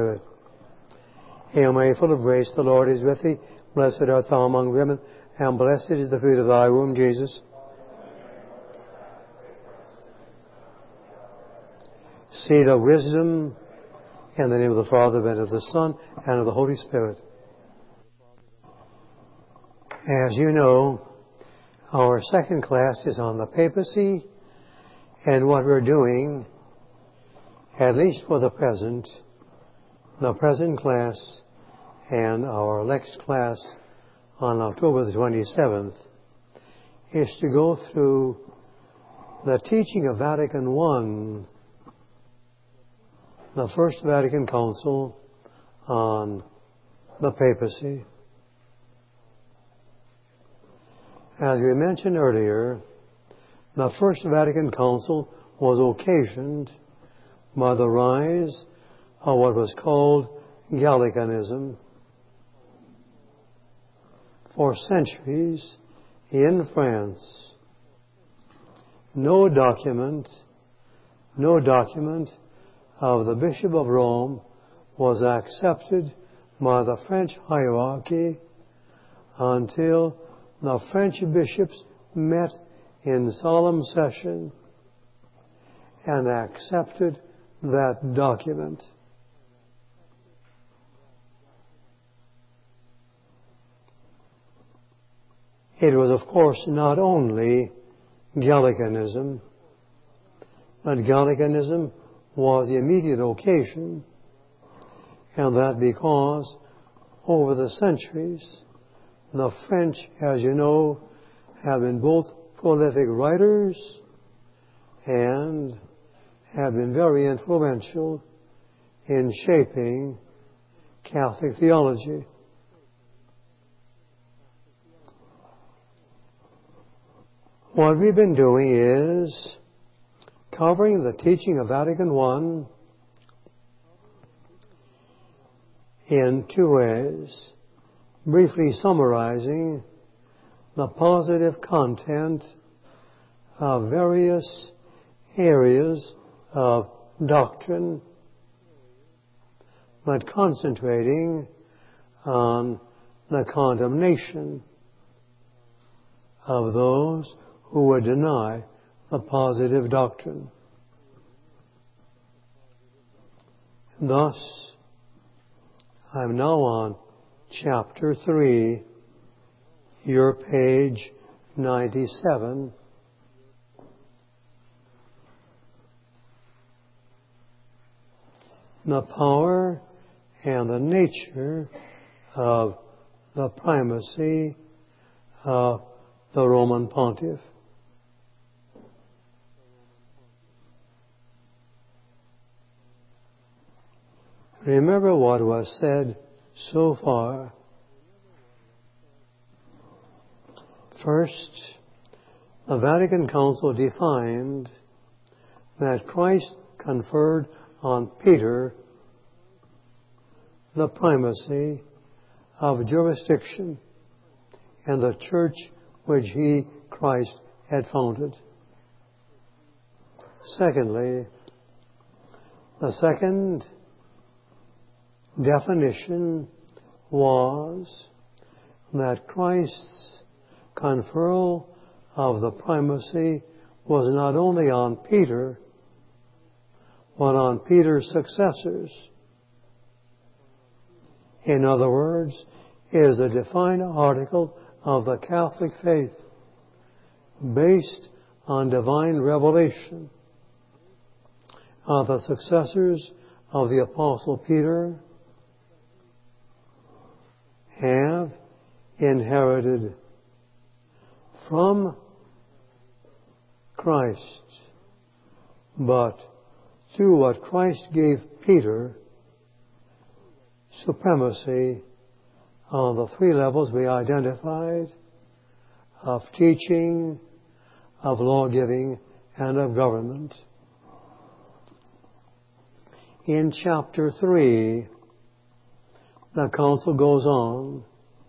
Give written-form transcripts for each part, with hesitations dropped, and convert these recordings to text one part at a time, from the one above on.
Spirit. Hail Mary, full of grace, the Lord is with thee. Blessed art thou among women, and blessed is the fruit of thy womb, Jesus. Seed of wisdom, in the name of the Father, and of the Son, and of the Holy Spirit. As you know, our second class is on the papacy, and what we're doing, at least for the present class and our next class on October the 27th, is to go through the teaching of Vatican I, the First Vatican Council on the papacy. As we mentioned earlier, the First Vatican Council was occasioned by the rise of what was called Gallicanism. For centuries in France, no document of the Bishop of Rome was accepted by the French hierarchy until the French bishops met in solemn session and accepted that document. It was, of course, not only Gallicanism, but Gallicanism was the immediate occasion, and that because over the centuries, the French, as you know, have been both prolific writers and have been very influential in shaping Catholic theology. What we've been doing is covering the teaching of Vatican I in two ways. Briefly summarizing the positive content of various areas of doctrine, but concentrating on the condemnation of those who would deny the positive doctrine. Thus, I'm now on Chapter 3, your page 97. The power and the nature of the primacy of the Roman Pontiff. Remember what was said so far. First, the Vatican Council defined that Christ conferred on Peter the primacy of jurisdiction in the church which he, Christ, had founded. Secondly, the second definition was that Christ's conferral of the primacy was not only on Peter, but on Peter's successors. In other words, it is a defined article of the Catholic faith based on divine revelation of the successors of the Apostle Peter have inherited from Christ, but through what Christ gave Peter, supremacy on the three levels we identified of teaching, of law-giving, and of government. In chapter 3, the council goes on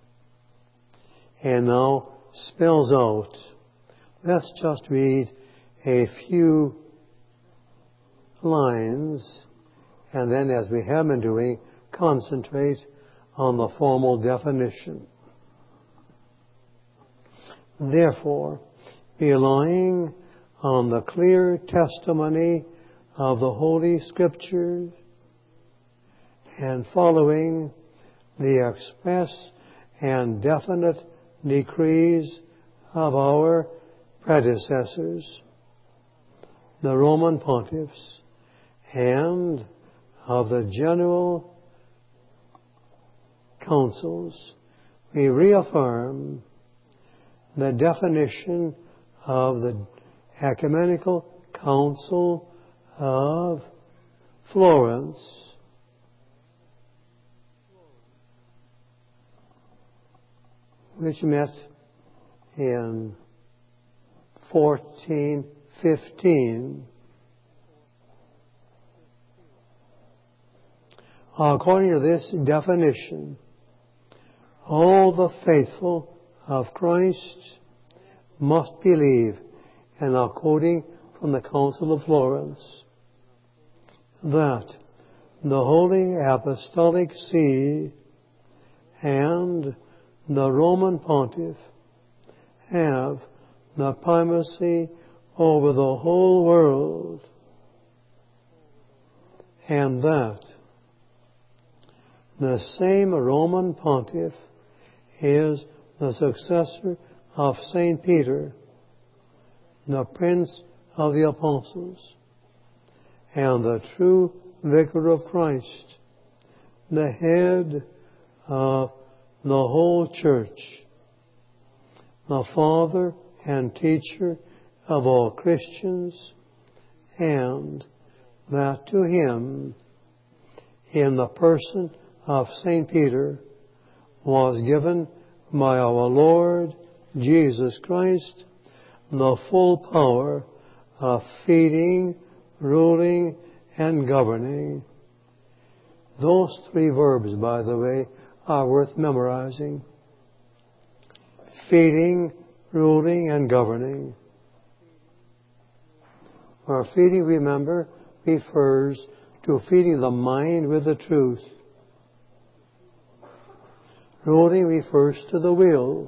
and now spells out. Let's just read a few lines and then, as we have been doing, concentrate on the formal definition. Therefore, relying on the clear testimony of the Holy Scriptures and following the express and definite decrees of our predecessors, the Roman pontiffs, and of the general councils, we reaffirm the definition of the Ecumenical Council of Florence, which met in 1415. According to this definition, all the faithful of Christ must believe, and are quoting from the Council of Florence, that the Holy Apostolic See and the Roman Pontiff have the primacy over the whole world, and that the same Roman Pontiff is the successor of St. Peter, the Prince of the Apostles, and the true Vicar of Christ, the head of the whole Church, the Father and teacher of all Christians, and that to him, in the person of St. Peter, was given by our Lord Jesus Christ the full power of feeding, ruling, and governing. Those three verbs, by the way, are worth memorizing. Feeding, ruling, and governing. Our feeding, remember, refers to feeding the mind with the truth. Ruling refers to the will,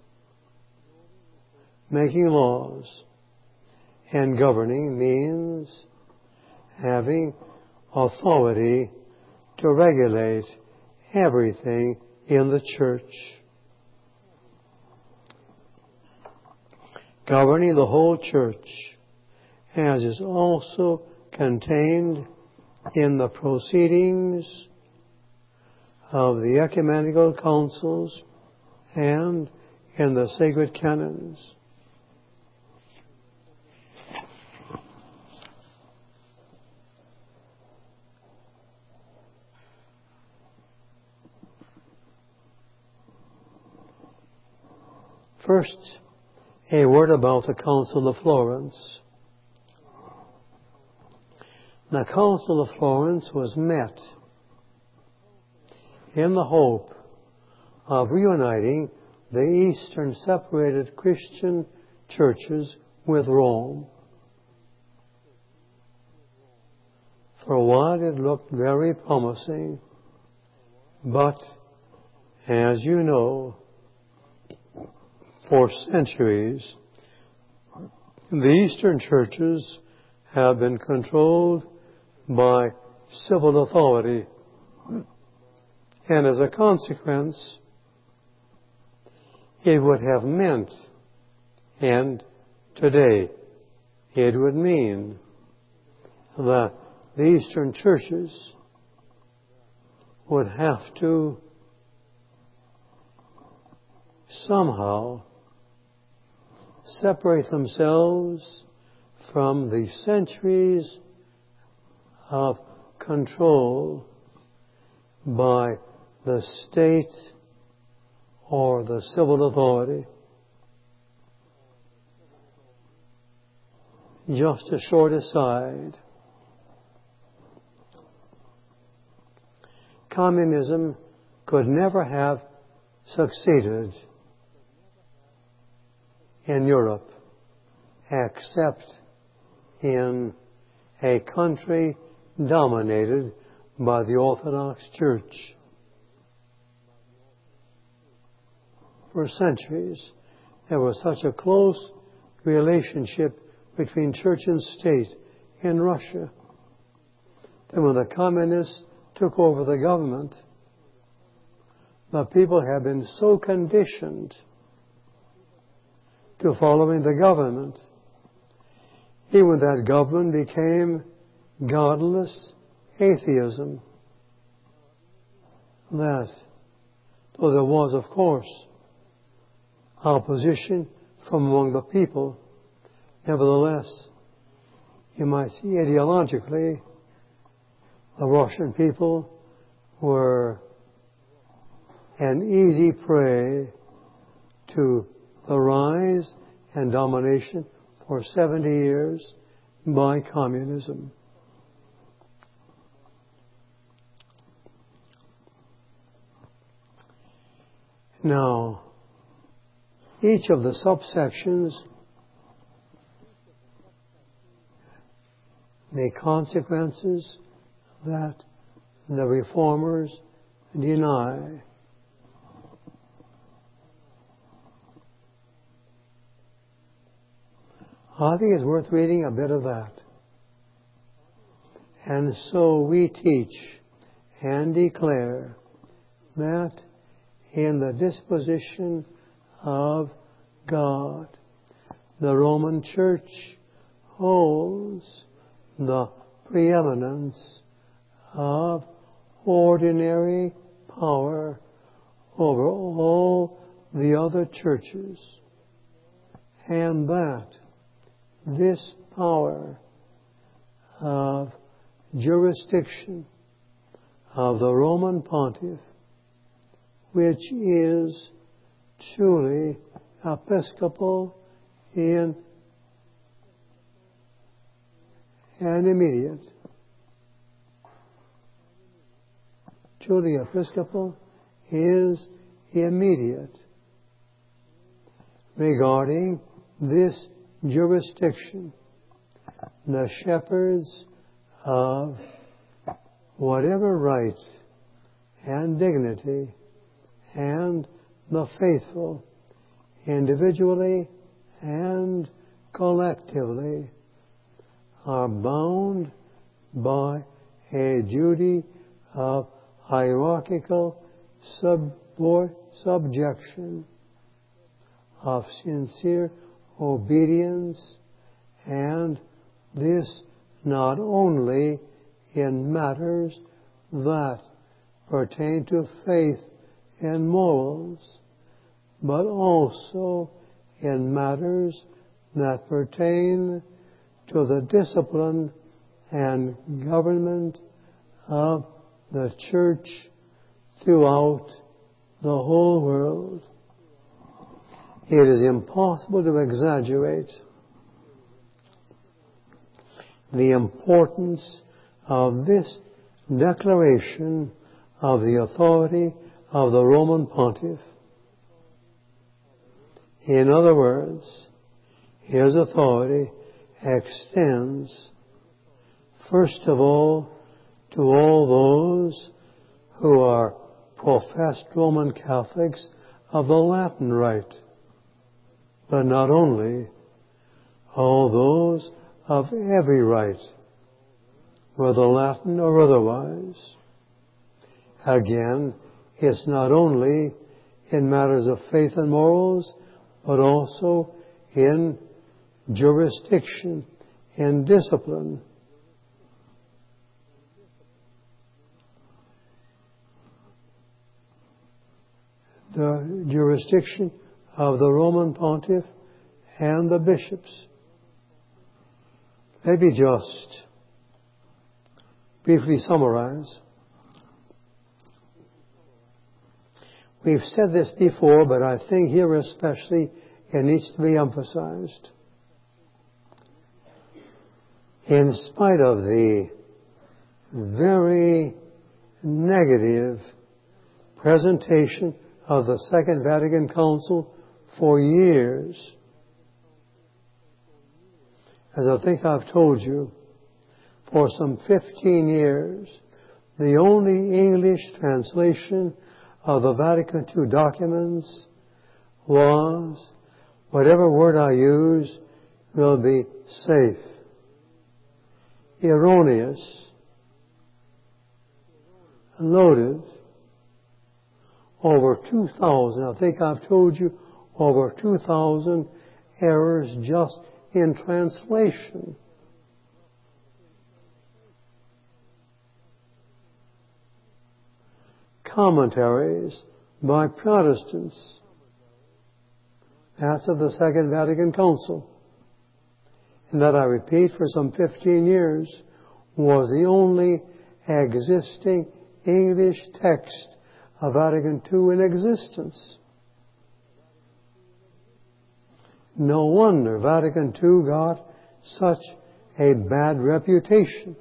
making laws. And governing means having authority to regulate everything in the church. Governing the whole church, as is also contained in the proceedings of the ecumenical councils and in the sacred canons. First, a word about the Council of Florence. The Council of Florence was met in the hope of reuniting the Eastern separated Christian churches with Rome. For a while it looked very promising, but, as you know, for centuries, the Eastern churches have been controlled by civil authority. And as a consequence, it would have meant, and today it would mean, that the Eastern churches would have to somehow separate themselves from the centuries of control by the state or the civil authority. Just a short aside. Communism could never have succeeded in Europe except in a country dominated by the Orthodox Church. For centuries, there was such a close relationship between church and state in Russia that when the communists took over the government, the people had been so conditioned to following the government, even that government became godless atheism, that though there was, of course, opposition from among the people, nevertheless, you might see ideologically, the Russian people were an easy prey to the rise and domination for 70 years by communism. Now, each of the subsections, the consequences that the reformers deny. I think it's worth reading a bit of that. And so we teach and declare that in the disposition of God, the Roman Church holds the preeminence of ordinary power over all the other churches, and that this power of jurisdiction of the Roman Pontiff, which is truly episcopal and immediate. Truly episcopal is immediate regarding this jurisdiction. The shepherds of whatever right and dignity and the faithful, individually and collectively, are bound by a duty of hierarchical subjection, of sincere obedience, and this not only in matters that pertain to faith and morals, but also in matters that pertain to the discipline and government of the church throughout the whole world. It is impossible to exaggerate the importance of this declaration of the authority of the Roman Pontiff. In other words, his authority extends, first of all, to all those who are professed Roman Catholics of the Latin Rite, but not only all those of every rite, whether Latin or otherwise. Again, it's not only in matters of faith and morals, but also in jurisdiction, in discipline. The jurisdiction of the Roman Pontiff and the bishops. Let me just briefly summarize. We've said this before, but I think here especially it needs to be emphasized. In spite of the very negative presentation of the Second Vatican Council for years, as I think I've told you, for some 15 years, the only English translation of the Vatican II documents was, whatever word I use will be safe. Erroneous, loaded, over 2,000, I think I've told you, over 2,000 errors just in translation. Commentaries by Protestants. That's of the Second Vatican Council. And that, I repeat, for some 15 years was the only existing English text of Vatican II in existence. No wonder Vatican II got such a bad reputation.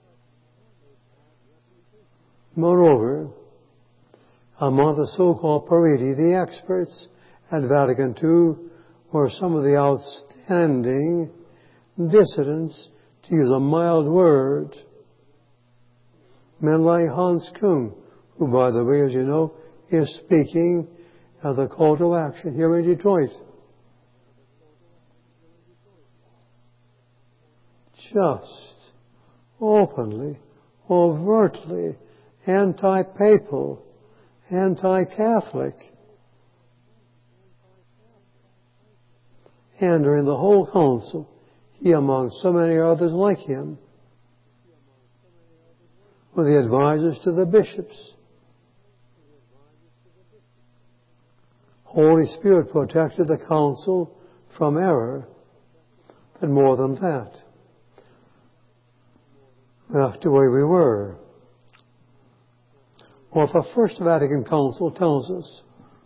Moreover, among the so-called Pariti, the experts at Vatican II were some of the outstanding dissidents, to use a mild word. Men like Hans Küng, who, by the way, as you know, is speaking at the call to action here in Detroit. Just, openly, overtly anti-papal, anti-Catholic. And during the whole council, he, among so many others like him, were the advisors to the bishops. Holy Spirit protected the council from error, but more than that, back to where we were. Well, the First Vatican Council tells us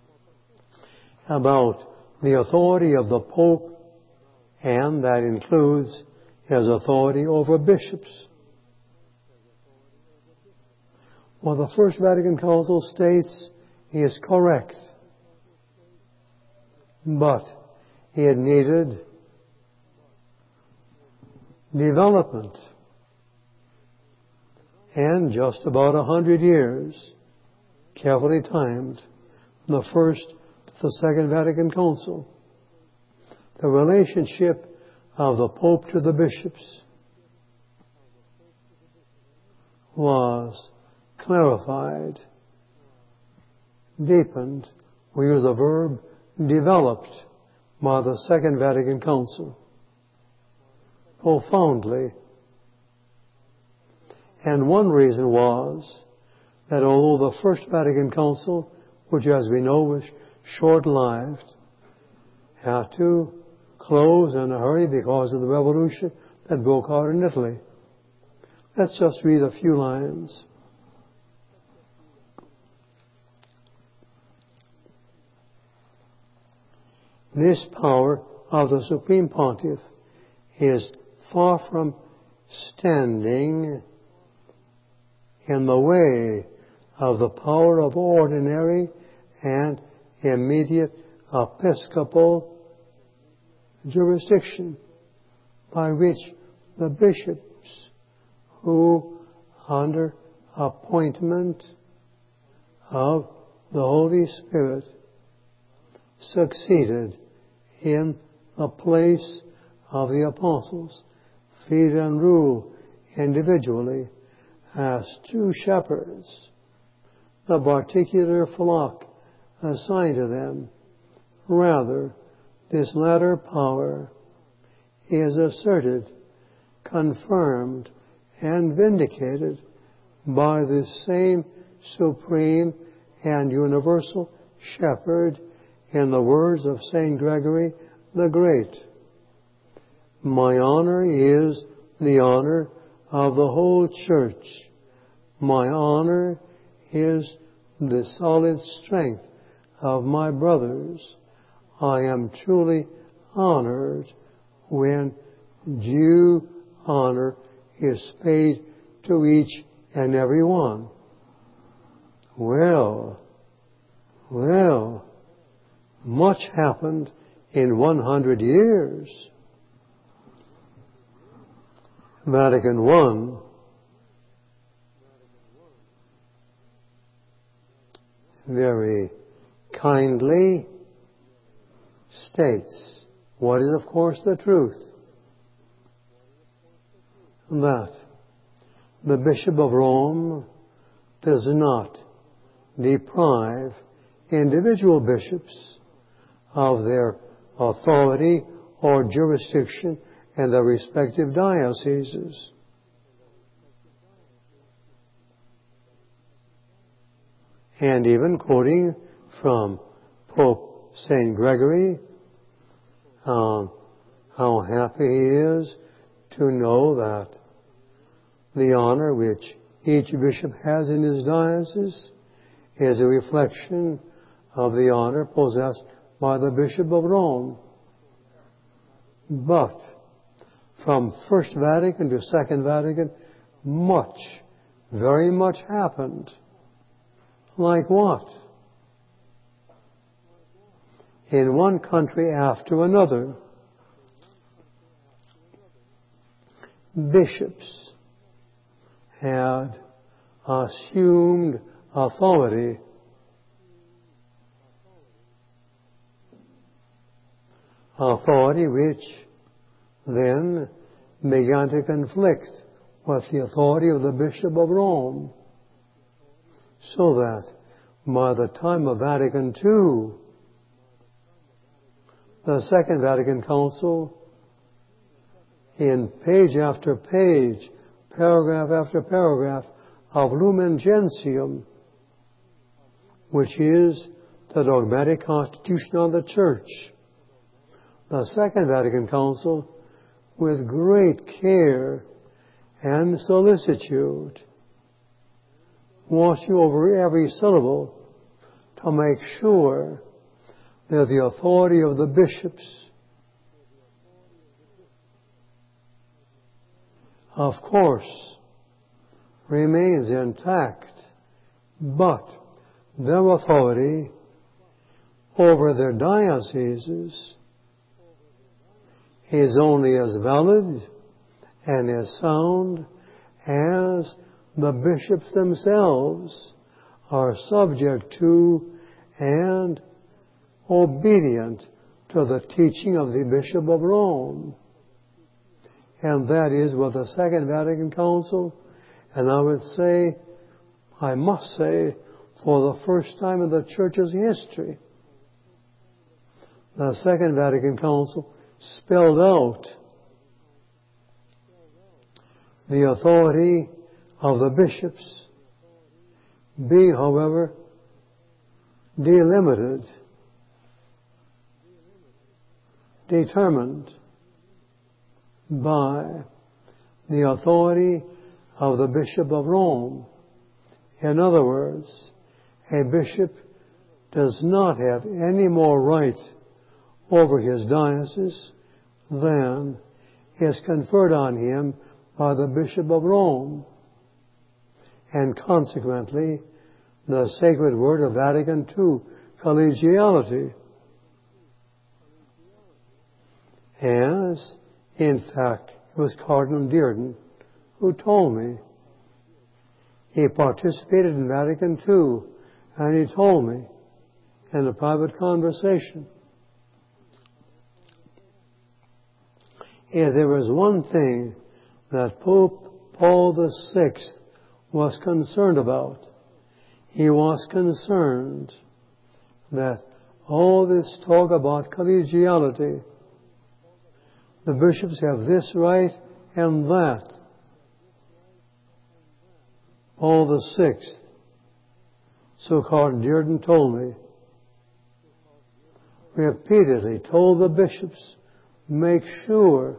about the authority of the Pope, and that includes his authority over bishops. Well, the First Vatican Council states he is correct, but it needed development. And just about 100 years, carefully timed, from the First to the Second Vatican Council, the relationship of the Pope to the bishops was clarified, deepened, we use the verb developed, by the Second Vatican Council, profoundly. And one reason was that although the First Vatican Council, which as we know was short-lived, had to close in a hurry because of the revolution that broke out in Italy. Let's just read a few lines. This power of the Supreme Pontiff is far from standing in the way of the power of ordinary and immediate episcopal jurisdiction, by which the bishops who, under appointment of the Holy Spirit, succeeded in the place of the apostles, feed and rule individually as two shepherds, the particular flock assigned to them. Rather, this latter power is asserted, confirmed, and vindicated by the same supreme and universal shepherd, in the words of St. Gregory the Great. My honor is the honor of the whole church. My honor is the solid strength of my brothers. I am truly honored when due honor is paid to each and every one. Well, much happened in 100 years. Vatican I very kindly states what is, of course, the truth, that the Bishop of Rome does not deprive individual bishops of their authority or jurisdiction in their respective dioceses. And even quoting from Pope St. Gregory, how happy he is to know that the honor which each bishop has in his diocese is a reflection of the honor possessed by the Bishop of Rome. But from First Vatican to Second Vatican, very much happened. Like what? In one country after another, bishops had assumed authority which then began to conflict with the authority of the Bishop of Rome, so that by the time of Vatican II, the Second Vatican Council, in page after page, paragraph after paragraph of Lumen Gentium, which is the dogmatic constitution of the Church, the Second Vatican Council, with great care and solicitude, watching over every syllable to make sure that the authority of the bishops, of course, remains intact, but their authority over their dioceses is only as valid and as sound as the bishops themselves are subject to and obedient to the teaching of the Bishop of Rome. And that is what the Second Vatican Council, and I must say, for the first time in the Church's history, the Second Vatican Council spelled out the authority of the bishops, being, however, delimited, determined by the authority of the Bishop of Rome. In other words, a bishop does not have any more right over his diocese than is conferred on him by the Bishop of Rome. And consequently, the sacred word of Vatican II, collegiality, as, in fact, it was Cardinal Dearden who told me. He participated in Vatican II, and he told me in a private conversation, if there was one thing that Pope Paul VI was concerned about, he was concerned that all this talk about collegiality, the bishops have this right and that. Paul VI, so Cardinal Dearden told me, repeatedly told the bishops, make sure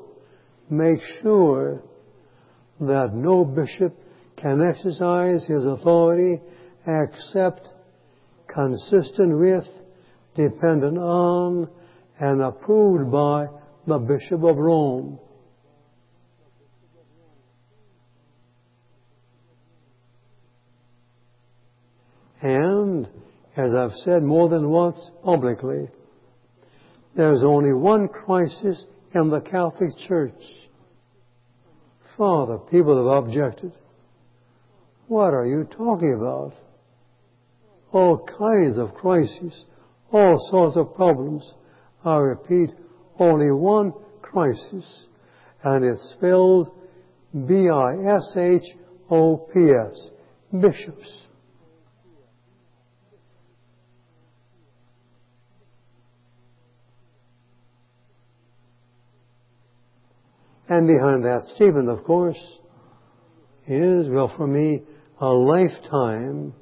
that no bishop can exercise his authority except consistent with, dependent on, and approved by the Bishop of Rome. And, as I've said more than once publicly, there's only one crisis in the Catholic Church. Father, people have objected. What are you talking about? all kinds of crises, all sorts of problems. I repeat, only one crisis, and it's spelled B-I-S-H-O-P-S, bishops. And behind that statement, of course, is, well, for me, a lifetime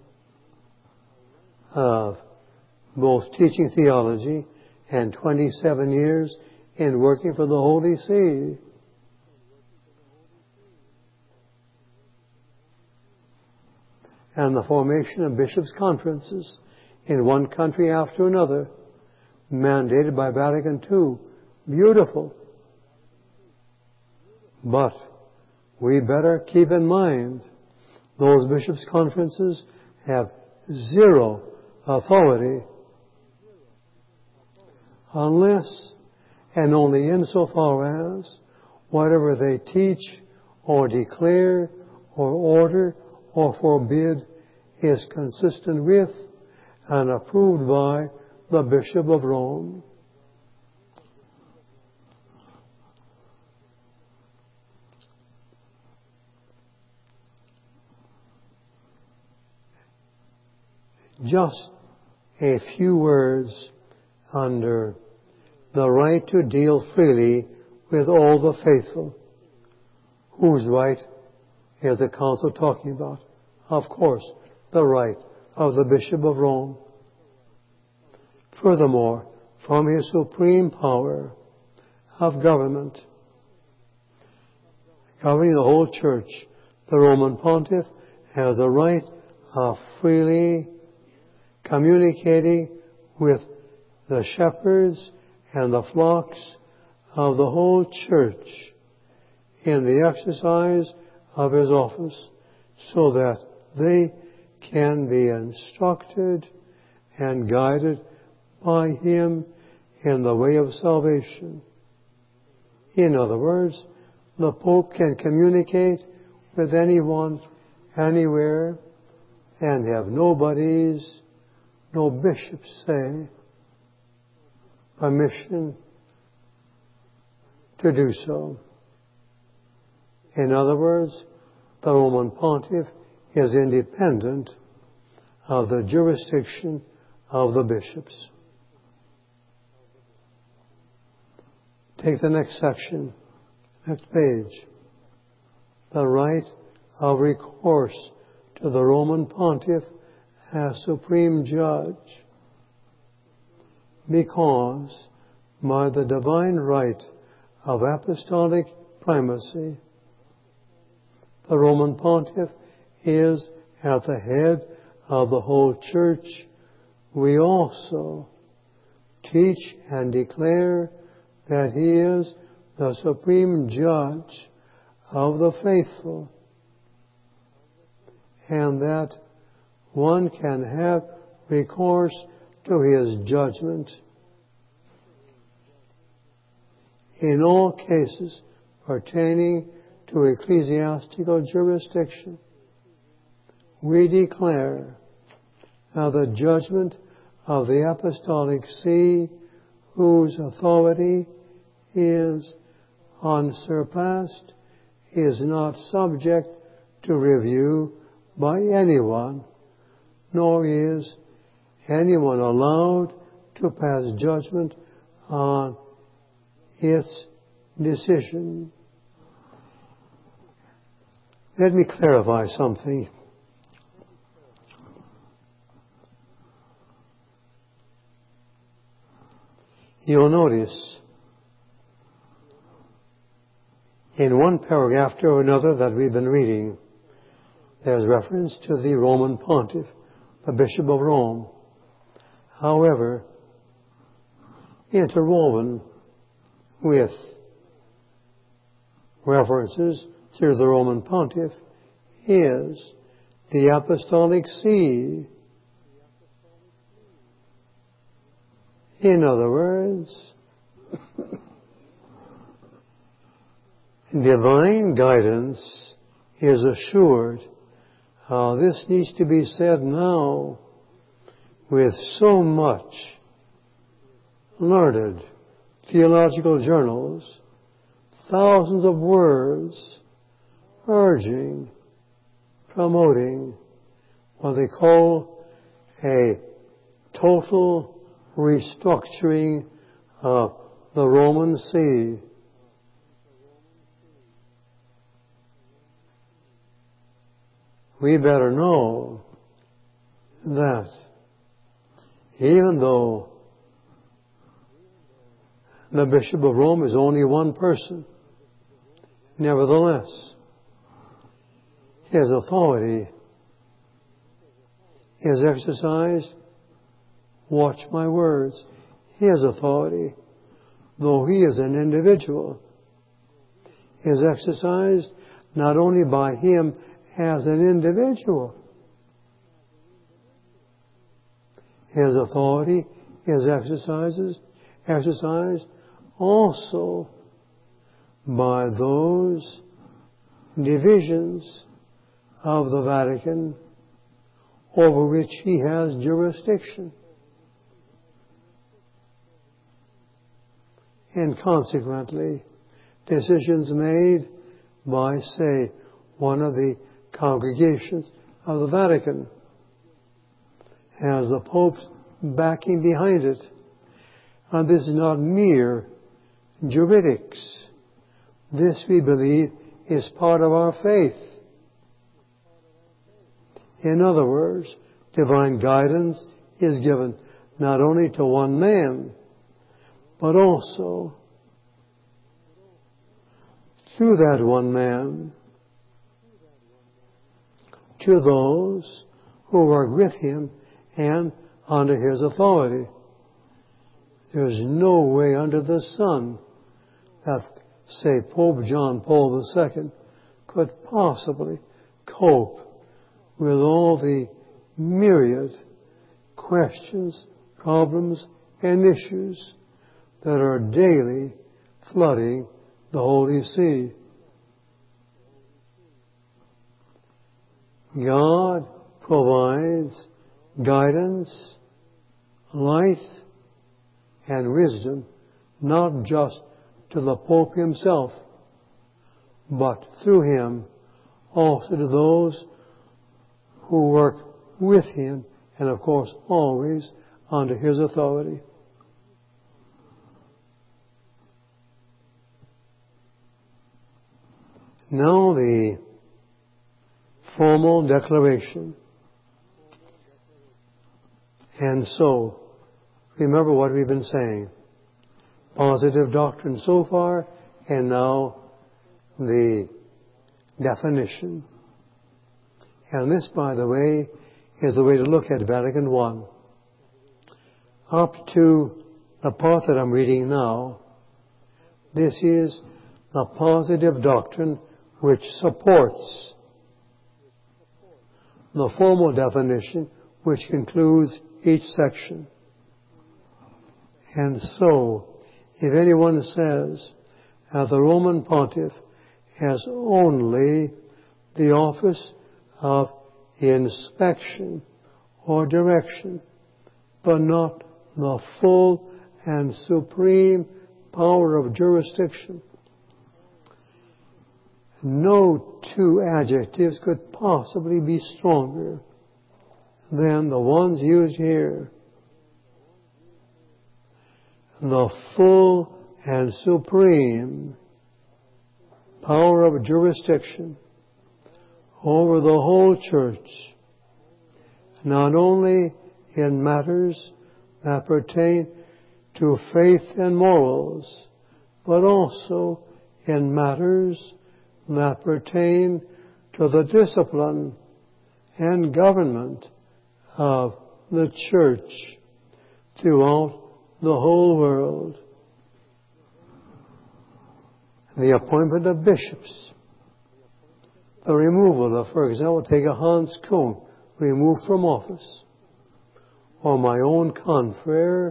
of both teaching theology and 27 years in working for the Holy See. And the formation of bishops' conferences in one country after another, mandated by Vatican II. Beautiful. But we better keep in mind those bishops' conferences have zero authority unless and only insofar as whatever they teach or declare or order or forbid is consistent with and approved by the Bishop of Rome. Just a few words under the right to deal freely with all the faithful. Whose right is the Council talking about? Of course, the right of the Bishop of Rome. Furthermore, from his supreme power of government, governing the whole Church, the Roman Pontiff has the right of freely communicating with the shepherds and the flocks of the whole Church in the exercise of his office, so that they can be instructed and guided by him in the way of salvation. In other words, the Pope can communicate with anyone, anywhere, and have no bishops say, permission to do so. In other words, the Roman Pontiff is independent of the jurisdiction of the bishops. Take the next section, next page. The right of recourse to the Roman Pontiff as supreme judge, because by the divine right of apostolic primacy, the Roman Pontiff is at the head of the whole Church. We also teach and declare that he is the supreme judge of the faithful, and that one can have recourse to his judgment in all cases pertaining to ecclesiastical jurisdiction. We declare the judgment of the Apostolic See, whose authority is unsurpassed, is not subject to review by anyone, nor is anyone allowed to pass judgment on its decision. Let me clarify something. You'll notice in one paragraph after another that we've been reading, there's reference to the Roman Pontiff, the Bishop of Rome. However, interwoven with references to the Roman Pontiff is the Apostolic See. In other words, divine guidance is assured. This needs to be said now. with so much learned theological journals, thousands of words urging, promoting what they call a total restructuring of the Roman See. We better know that even though the Bishop of Rome is only one person, nevertheless, his authority is exercised, watch my words, his authority, though he is an individual, is exercised not only by him as an individual. His authority is exercised also by those divisions of the Vatican over which he has jurisdiction. And consequently, decisions made by, say, one of the congregations of the Vatican has the Pope's backing behind it. And this is not mere juridics. This, we believe, is part of our faith. In other words, divine guidance is given not only to one man, but also through that one man to those who work with him and under his authority. There's no way under the sun that, say, Pope John Paul II could possibly cope with all the myriad questions, problems, and issues that are daily flooding the Holy See. God provides guidance, light, and wisdom, not just to the Pope himself, but through him also to those who work with him, and of course always under his authority. Now the formal declaration. And so, remember what we've been saying. Positive doctrine so far, and now the definition. And this, by the way, is the way to look at Vatican I. Up to the part that I'm reading now, this is the positive doctrine which supports the formal definition which concludes each section. And so, if anyone says that the Roman Pontiff has only the office of inspection or direction, but not the full and supreme power of jurisdiction, no two adjectives could possibly be stronger than the ones used here. The full and supreme power of jurisdiction over the whole church, not only in matters that pertain to faith and morals, but also in matters that pertain to the discipline and government of the church throughout the whole world. The appointment of bishops, the removal of, for example, take a Hans Kuhn, removed from office, or my own confrere,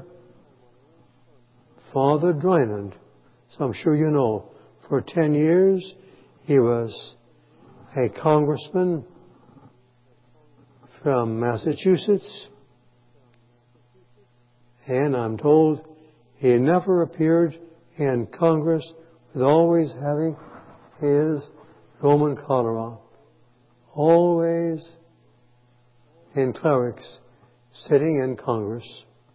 Father Drinand. So I'm sure you know, for 10 years, he was a congressman from Massachusetts, And I'm told he never appeared in Congress with always having his Roman collar on. Always in clerics sitting in Congress.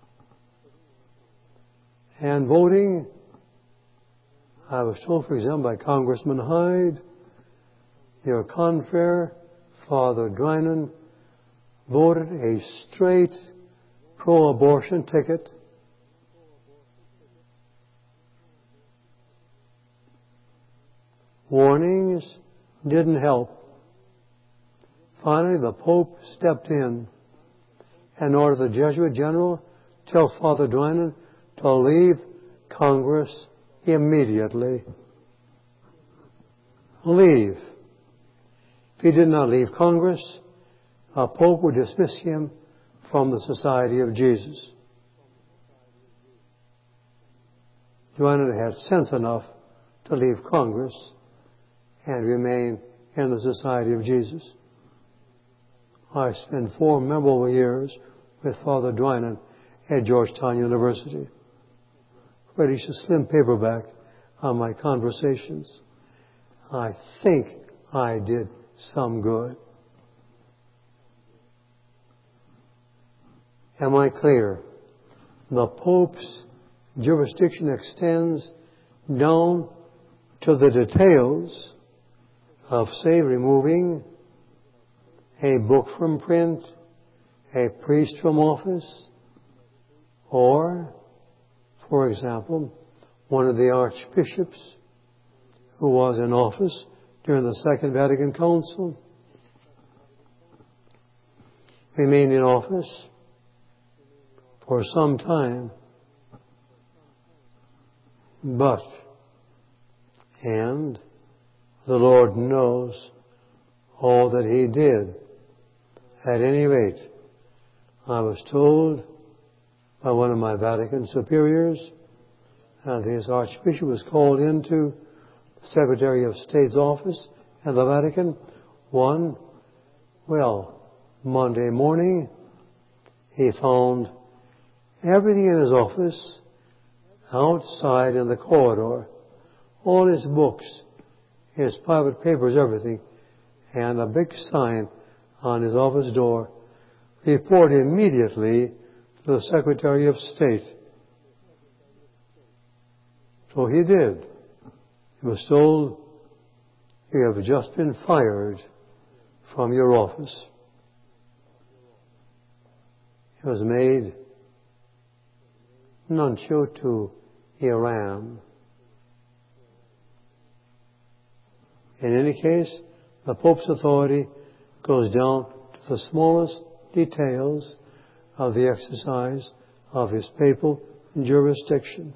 And voting, I was told, for example, by Congressman Hyde, your confrere, Father Drinan, voted a straight pro-abortion ticket. Warnings didn't help. Finally, the Pope stepped in and ordered the Jesuit general to tell Father Drinan to leave Congress immediately. Leave. If he did not leave Congress, a Pope would dismiss him from the Society of Jesus. Drinan had sense enough to leave Congress and remain in the Society of Jesus. I spent 4 memorable years with Father Drinan at Georgetown University. Reddish a slim paperback on my conversations. I think I did some good. Am I clear? The Pope's jurisdiction extends down to the details of, say, removing a book from print, a priest from office, or, for example, one of the archbishops who was in office during the Second Vatican Council remained in office for some time, and the Lord knows all that he did. At any rate, I was told by one of my Vatican superiors, this archbishop was called into the Secretary of State's office at the Vatican Monday morning. He found everything in his office outside in the corridor, all his books, his private papers, everything, and a big sign on his office door, report immediately to the Secretary of State. So he did. He was told, you have just been fired from your office. He was made nuncio to Iran. In any case, the Pope's authority goes down to the smallest details of the exercise of his papal jurisdiction.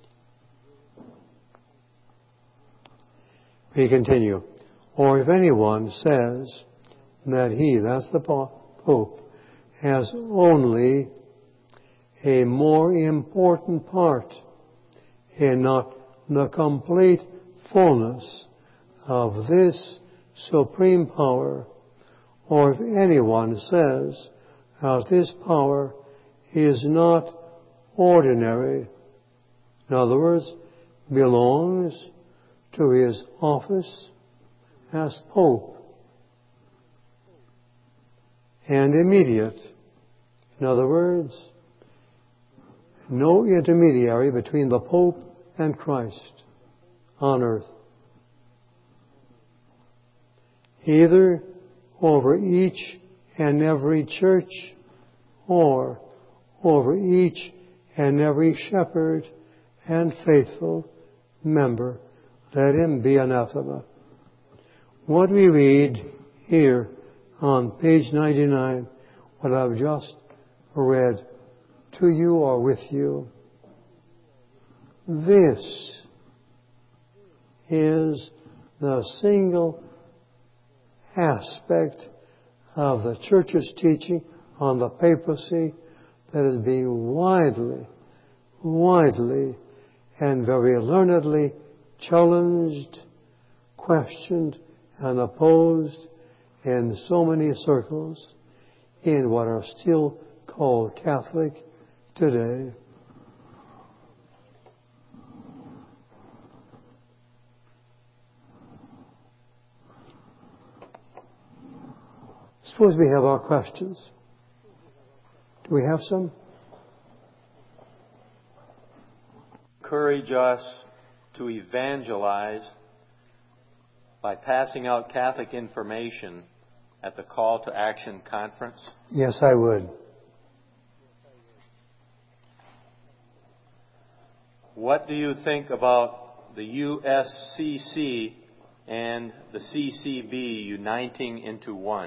We continue. Or if anyone says that he, that's the Pope, has only a more important part and not the complete fullness of this supreme power, or if anyone says that this power is not ordinary, in other words, belongs to his office as Pope, and immediate, in other words, no intermediary between the Pope and Christ on earth, either over each and every church or over each and every shepherd and faithful member. Let him be anathema. What we read here on page 99, what I've just read to you or with you, this is the single aspect of the Church's teaching on the papacy that is being widely and very learnedly challenged, questioned, and opposed in so many circles in what are still called Catholic today. Suppose we have our questions. Do we have some? Encourage us to evangelize by passing out Catholic information at the Call to Action conference? Yes, I would. What do you think about the USCC and the CCB uniting into one?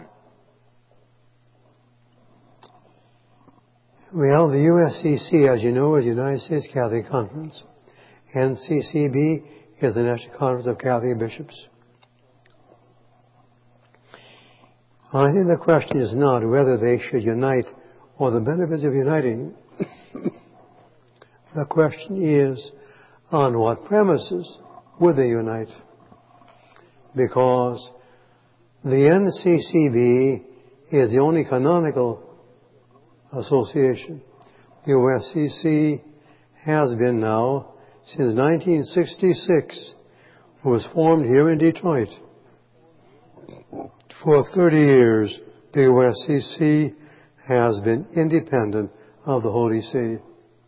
Well, the USCC, as you know, is the United States Catholic Conference, and CCB is the National Conference of Catholic Bishops. I think the question is not whether they should unite or the benefits of uniting. The question is, on what premises would they unite? Because the NCCB is the only canonical association. The USCC has been now since 1966. It was formed here in Detroit. For 30 years, the USCC has been independent of the Holy See.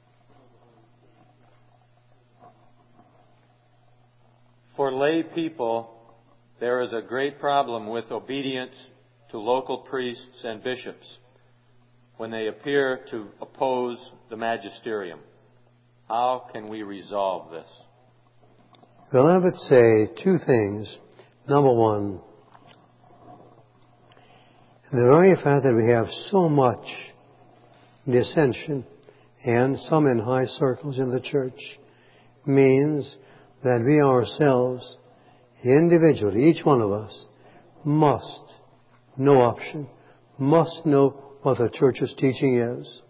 For lay people, there is a great problem with obedience to local priests and bishops when they appear to oppose the magisterium. How can we resolve this? Well, I would say two things. Number one, the very fact that we have so much dissension and some in high circles in the church means that we ourselves, individually, each one of us, must, no option, must know what the church's teaching is.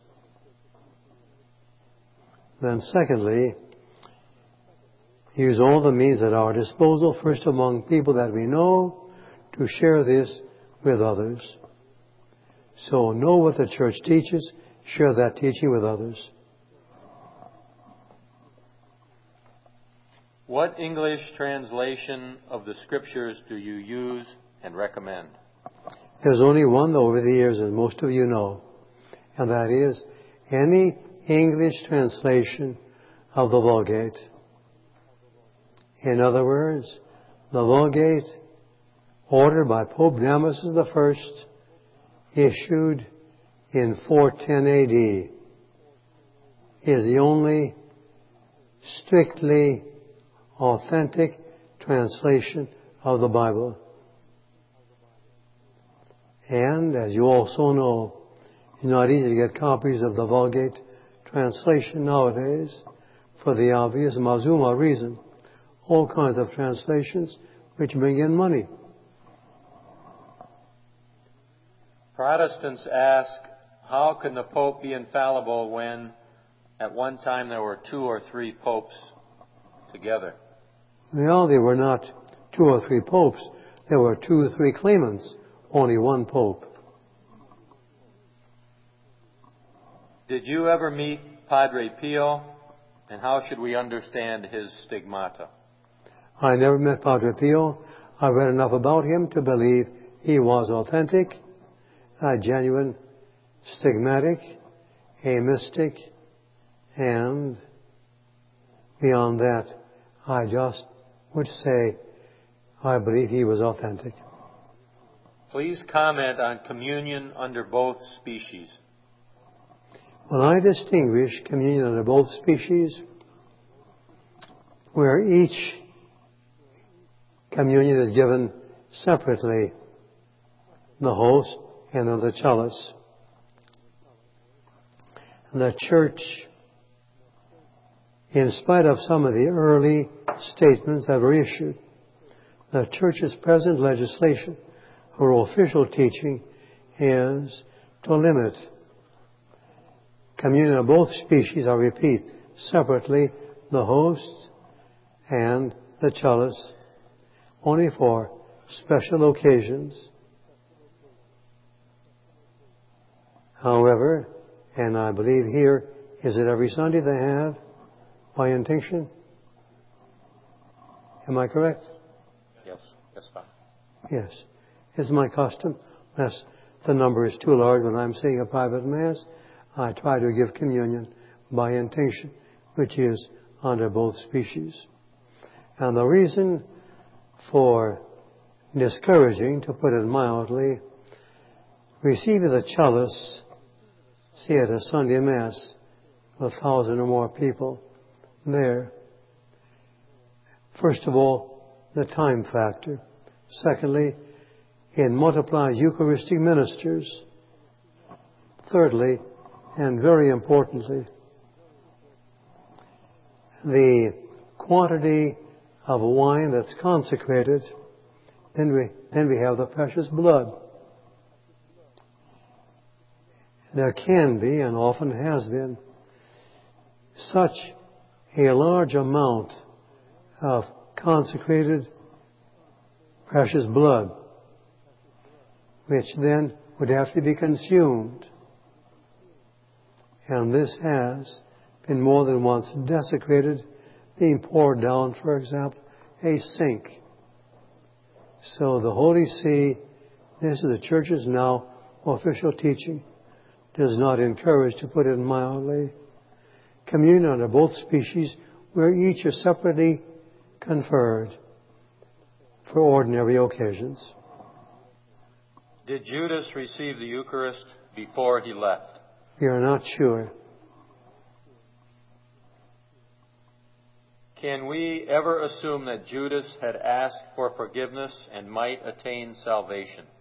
Then secondly, use all the means at our disposal, first among people that we know, to share this with others. So know what the church teaches, share that teaching with others. What English translation of the Scriptures do you use and recommend? There's only one over the years, as most of you know, and that is any English translation of the Vulgate. In other words, the Vulgate, ordered by Pope Damasus I, issued in 410 AD, is the only strictly authentic translation of the Bible. And, as you also know, it's not easy to get copies of the Vulgate translation nowadays for the obvious Mazuma reason. All kinds of translations which bring in money. Protestants ask, how can the Pope be infallible when at one time there were 2 or 3 popes together? Well, there were not 2 or 3 popes. There were 2 or 3 claimants, only one pope. Did you ever meet Padre Pio, and how should we understand his stigmata? I never met Padre Pio. I read enough about him to believe he was authentic, a genuine stigmatic, a mystic, and beyond that, I just would say I believe he was authentic. Please comment on communion under both species. Well, I distinguish communion under both species, where each communion is given separately, the host and then the chalice. The Church, in spite of some of the early statements that were issued, the Church's present legislation or official teaching is to limit communion of both species, I repeat, separately, the host and the chalice, only for special occasions. However, and I believe here, is it every Sunday they have by intinction? Am I correct? Yes, that's fine. Yes. It's my custom, unless the number is too large when I'm saying a private Mass, I try to give communion by intinction, which is under both species. And the reason for discouraging, to put it mildly, receiving the chalice, say at a Sunday Mass, 1,000 or more people there. First of all, the time factor. Secondly, it multiplies Eucharistic ministers. Thirdly, and very importantly, the quantity of wine that's consecrated, then we have the precious blood. There can be, and often has been, such a large amount of consecrated precious blood, which then would have to be consumed. And this has been more than once desecrated, being poured down, for example, a sink. So the Holy See, this is the Church's now official teaching, does not encourage, to put it mildly, communion under both species, where each is separately conferred for ordinary occasions. Did Judas receive the Eucharist before he left? We are not sure. Can we ever assume that Judas had asked for forgiveness and might attain salvation?